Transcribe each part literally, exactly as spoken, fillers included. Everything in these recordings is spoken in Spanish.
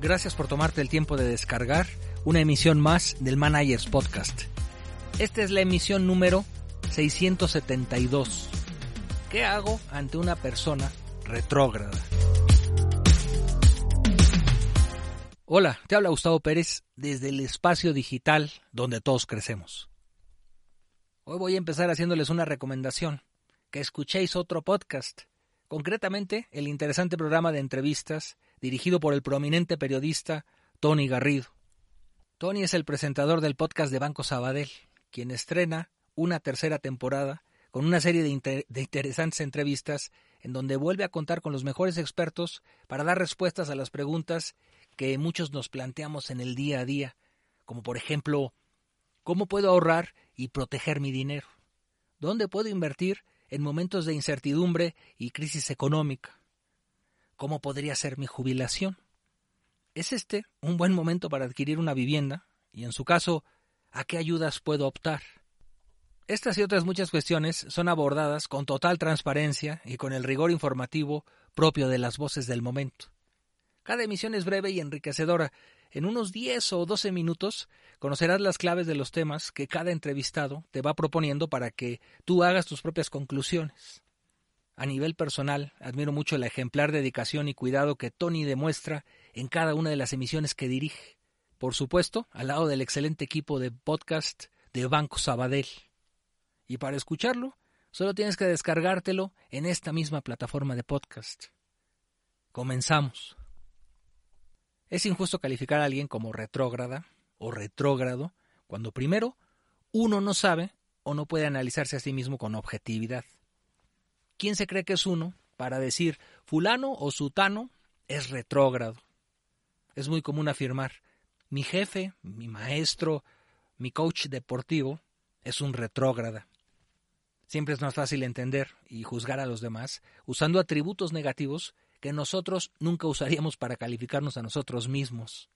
gracias por tomarte el tiempo de descargar una emisión más del Managers Podcast. Esta es la emisión número seiscientos setenta y dos. ¿Qué hago ante una persona retrógrada? Hola, te habla Gustavo Pérez desde el espacio digital donde todos crecemos. Hoy voy a empezar haciéndoles una recomendación, que escuchéis otro podcast, concretamente el interesante programa de entrevistas dirigido por el prominente periodista Tony Garrido. Tony es el presentador del podcast de Banco Sabadell, quien estrena una tercera temporada con una serie de, inter- de interesantes entrevistas en donde vuelve a contar con los mejores expertos para dar respuestas a las preguntas que muchos nos planteamos en el día a día, como por ejemplo, ¿cómo puedo ahorrar y proteger mi dinero? ¿Dónde puedo invertir en momentos de incertidumbre y crisis económica? ¿Cómo podría ser mi jubilación? ¿Es este un buen momento para adquirir una vivienda? Y en su caso, ¿a qué ayudas puedo optar? Estas y otras muchas cuestiones son abordadas con total transparencia y con el rigor informativo propio de las voces del momento. Cada emisión es breve y enriquecedora. En unos diez o doce minutos conocerás las claves de los temas que cada entrevistado te va proponiendo para que tú hagas tus propias conclusiones. A nivel personal, admiro mucho la ejemplar dedicación y cuidado que Tony demuestra en cada una de las emisiones que dirige. Por supuesto, al lado del excelente equipo de podcast de Banco Sabadell. Y para escucharlo, solo tienes que descargártelo en esta misma plataforma de podcast. Comenzamos. Es injusto calificar a alguien como retrógrada o retrógrado cuando primero uno no sabe o no puede analizarse a sí mismo con objetividad. ¿Quién se cree que es uno para decir fulano o sutano es retrógrado? Es muy común afirmar, mi jefe, mi maestro, mi coach deportivo es un retrógrada. Siempre es más fácil entender y juzgar a los demás usando atributos negativos que nosotros nunca usaríamos para calificarnos a nosotros mismos.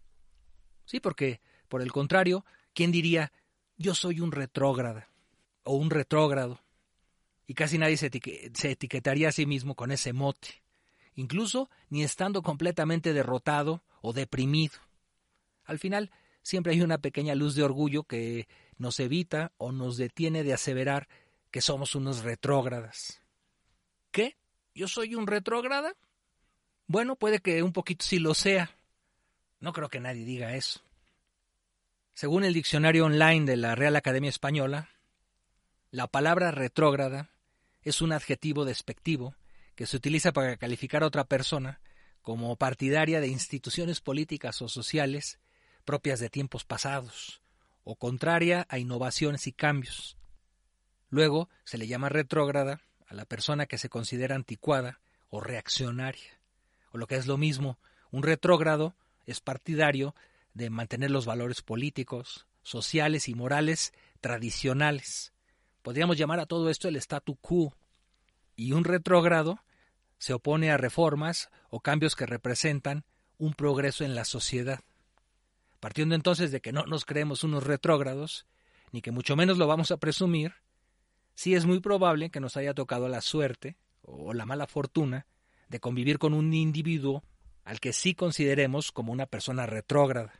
Sí, porque, por el contrario, ¿quién diría yo soy un retrógrada o un retrógrado? Y casi nadie se, etique- se etiquetaría a sí mismo con ese mote, incluso ni estando completamente derrotado o deprimido. Al final, siempre hay una pequeña luz de orgullo que nos evita o nos detiene de aseverar que somos unos retrógradas. ¿Qué? ¿Yo soy un retrógrada? Bueno, puede que un poquito sí lo sea. No creo que nadie diga eso. Según el diccionario online de la Real Academia Española, la palabra retrógrada es un adjetivo despectivo que se utiliza para calificar a otra persona como partidaria de instituciones políticas o sociales propias de tiempos pasados o contraria a innovaciones y cambios. Luego se le llama retrógrada a la persona que se considera anticuada o reaccionaria. O lo que es lo mismo, un retrógrado es partidario de mantener los valores políticos, sociales y morales tradicionales. Podríamos llamar a todo esto el statu quo. Y un retrógrado se opone a reformas o cambios que representan un progreso en la sociedad. Partiendo entonces de que no nos creemos unos retrógrados, ni que mucho menos lo vamos a presumir, sí es muy probable que nos haya tocado la suerte o la mala fortuna de convivir con un individuo al que sí consideremos como una persona retrógrada.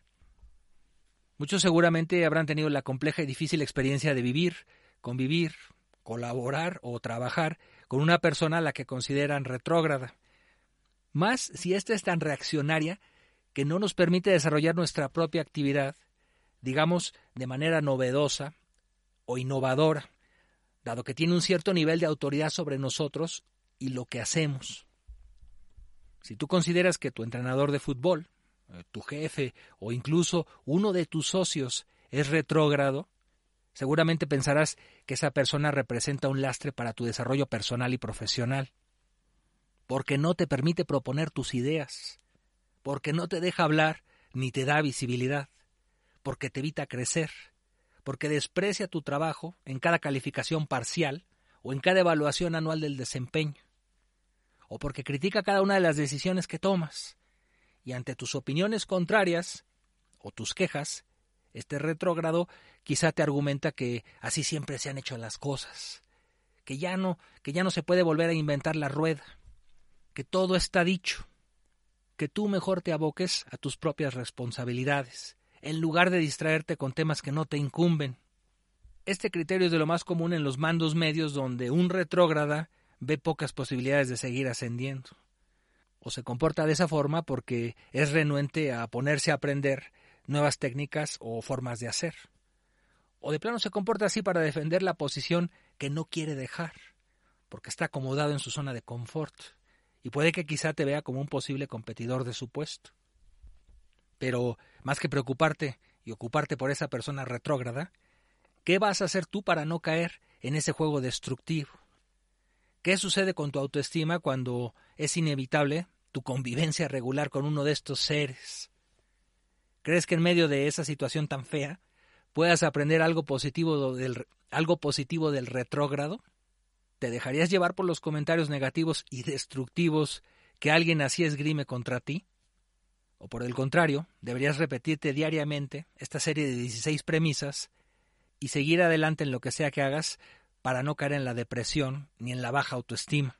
Muchos seguramente habrán tenido la compleja y difícil experiencia de vivir, convivir, colaborar o trabajar con una persona a la que consideran retrógrada. Más si ésta es tan reaccionaria que no nos permite desarrollar nuestra propia actividad, digamos de manera novedosa o innovadora, dado que tiene un cierto nivel de autoridad sobre nosotros y lo que hacemos. Si tú consideras que tu entrenador de fútbol, tu jefe o incluso uno de tus socios es retrógrado, seguramente pensarás que esa persona representa un lastre para tu desarrollo personal y profesional, porque no te permite proponer tus ideas, porque no te deja hablar ni te da visibilidad, porque te evita crecer, porque desprecia tu trabajo en cada calificación parcial o en cada evaluación anual del desempeño, o porque critica cada una de las decisiones que tomas, y ante tus opiniones contrarias o tus quejas, este retrógrado quizá te argumenta que así siempre se han hecho las cosas, que ya no, que ya no se puede volver a inventar la rueda, que todo está dicho, que tú mejor te aboques a tus propias responsabilidades, en lugar de distraerte con temas que no te incumben. Este criterio es de lo más común en los mandos medios, donde un retrógrada ve pocas posibilidades de seguir ascendiendo. O se comporta de esa forma porque es renuente a ponerse a aprender nuevas técnicas o formas de hacer. O de plano se comporta así para defender la posición que no quiere dejar, porque está acomodado en su zona de confort, y puede que quizá te vea como un posible competidor de su puesto. Pero, más que preocuparte y ocuparte por esa persona retrógrada, ¿qué vas a hacer tú para no caer en ese juego destructivo? ¿Qué sucede con tu autoestima cuando es inevitable tu convivencia regular con uno de estos seres? ¿Crees que en medio de esa situación tan fea puedas aprender algo positivo del, algo positivo del retrógrado? ¿Te dejarías llevar por los comentarios negativos y destructivos que alguien así esgrime contra ti? O por el contrario, deberías repetirte diariamente esta serie de dieciséis premisas y seguir adelante en lo que sea que hagas para no caer en la depresión ni en la baja autoestima.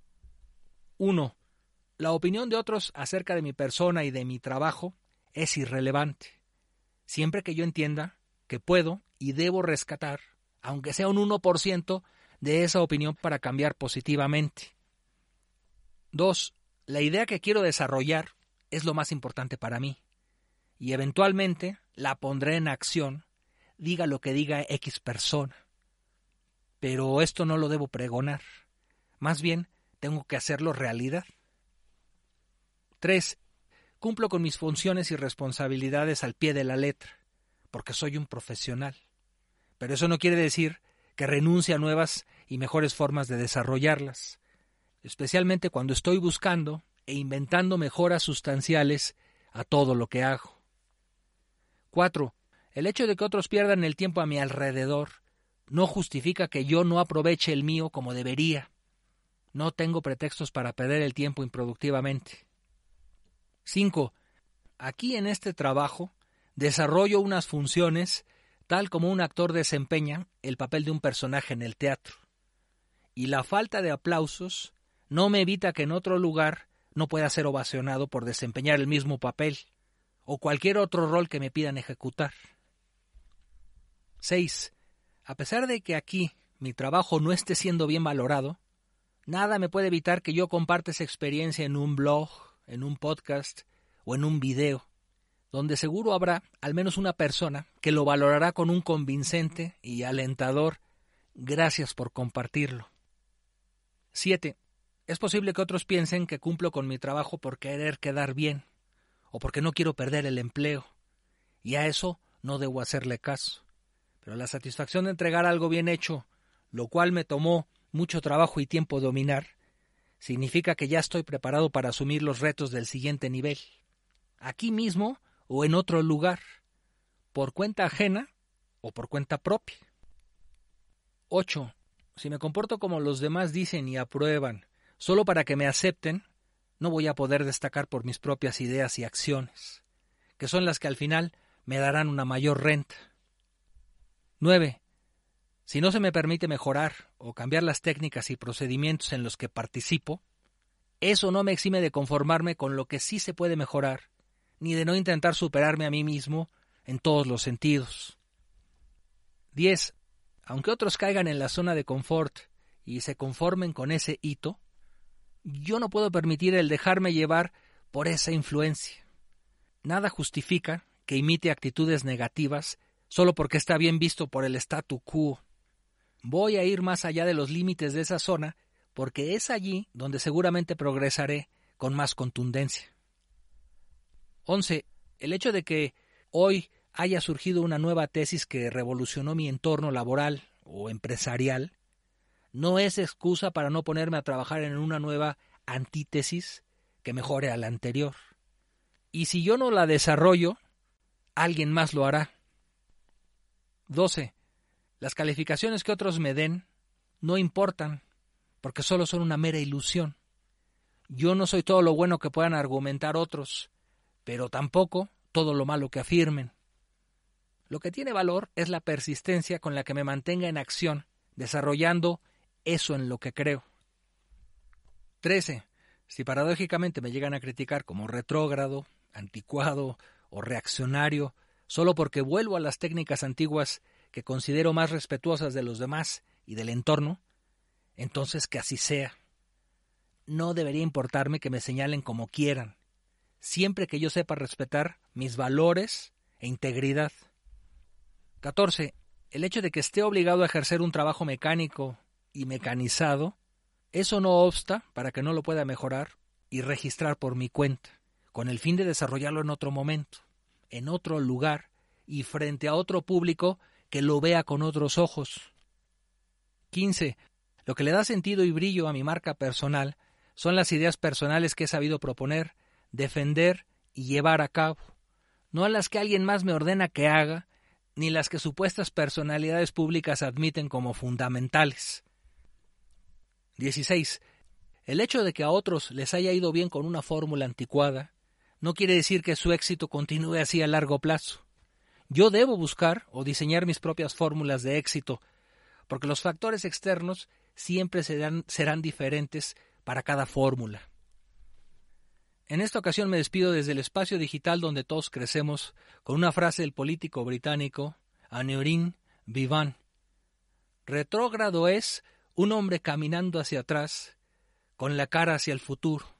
uno. La opinión de otros acerca de mi persona y de mi trabajo es irrelevante, siempre que yo entienda que puedo y debo rescatar, aunque sea un uno por ciento, de esa opinión para cambiar positivamente. dos. La idea que quiero desarrollar es lo más importante para mí, y eventualmente la pondré en acción, diga lo que diga X persona. Pero esto no lo debo pregonar, más bien tengo que hacerlo realidad. tres. Cumplo con mis funciones y responsabilidades al pie de la letra, porque soy un profesional. Pero eso no quiere decir que renuncie a nuevas y mejores formas de desarrollarlas, especialmente cuando estoy buscando e inventando mejoras sustanciales a todo lo que hago. cuatro. El hecho de que otros pierdan el tiempo a mi alrededor no justifica que yo no aproveche el mío como debería. No tengo pretextos para perder el tiempo improductivamente. cinco. Aquí en este trabajo desarrollo unas funciones tal como un actor desempeña el papel de un personaje en el teatro. Y la falta de aplausos no me evita que en otro lugar no pueda ser ovacionado por desempeñar el mismo papel o cualquier otro rol que me pidan ejecutar. seis. A pesar de que aquí mi trabajo no esté siendo bien valorado, nada me puede evitar que yo comparta esa experiencia en un blog, en un podcast o en un video, donde seguro habrá al menos una persona que lo valorará con un convincente y alentador gracias por compartirlo. siete. Es posible que otros piensen que cumplo con mi trabajo por querer quedar bien o porque no quiero perder el empleo, y a eso no debo hacerle caso. Pero la satisfacción de entregar algo bien hecho, lo cual me tomó mucho trabajo y tiempo dominar, significa que ya estoy preparado para asumir los retos del siguiente nivel, aquí mismo o en otro lugar, por cuenta ajena o por cuenta propia. ocho. Si me comporto como los demás dicen y aprueban, solo para que me acepten, no voy a poder destacar por mis propias ideas y acciones, que son las que al final me darán una mayor renta. nueve. Si no se me permite mejorar o cambiar las técnicas y procedimientos en los que participo, eso no me exime de conformarme con lo que sí se puede mejorar, ni de no intentar superarme a mí mismo en todos los sentidos. diez. Aunque otros caigan en la zona de confort y se conformen con ese hito, yo no puedo permitir el dejarme llevar por esa influencia. Nada justifica que imite actitudes negativas solo porque está bien visto por el statu quo. Voy a ir más allá de los límites de esa zona porque es allí donde seguramente progresaré con más contundencia. once. El hecho de que hoy haya surgido una nueva tesis que revolucionó mi entorno laboral o empresarial no es excusa para no ponerme a trabajar en una nueva antítesis que mejore a la anterior. Y si yo no la desarrollo, alguien más lo hará. doce. Las calificaciones que otros me den no importan, porque solo son una mera ilusión. Yo no soy todo lo bueno que puedan argumentar otros, pero tampoco todo lo malo que afirmen. Lo que tiene valor es la persistencia con la que me mantenga en acción, desarrollando eso en lo que creo. trece. Si paradójicamente me llegan a criticar como retrógrado, anticuado o reaccionario, solo porque vuelvo a las técnicas antiguas que considero más respetuosas de los demás y del entorno, entonces que así sea. No debería importarme que me señalen como quieran, siempre que yo sepa respetar mis valores e integridad. catorce. El hecho de que esté obligado a ejercer un trabajo mecánico y mecanizado, eso no obsta para que no lo pueda mejorar y registrar por mi cuenta, con el fin de desarrollarlo en otro momento, en otro lugar y frente a otro público que lo vea con otros ojos. quince. Lo que le da sentido y brillo a mi marca personal son las ideas personales que he sabido proponer, defender y llevar a cabo, no a las que alguien más me ordena que haga, ni las que supuestas personalidades públicas admiten como fundamentales. dieciséis. El hecho de que a otros les haya ido bien con una fórmula anticuada no quiere decir que su éxito continúe así a largo plazo. Yo debo buscar o diseñar mis propias fórmulas de éxito, porque los factores externos siempre serán, serán diferentes para cada fórmula. En esta ocasión me despido desde el espacio digital donde todos crecemos con una frase del político británico Aneurin Vivant. Retrógrado es un hombre caminando hacia atrás con la cara hacia el futuro.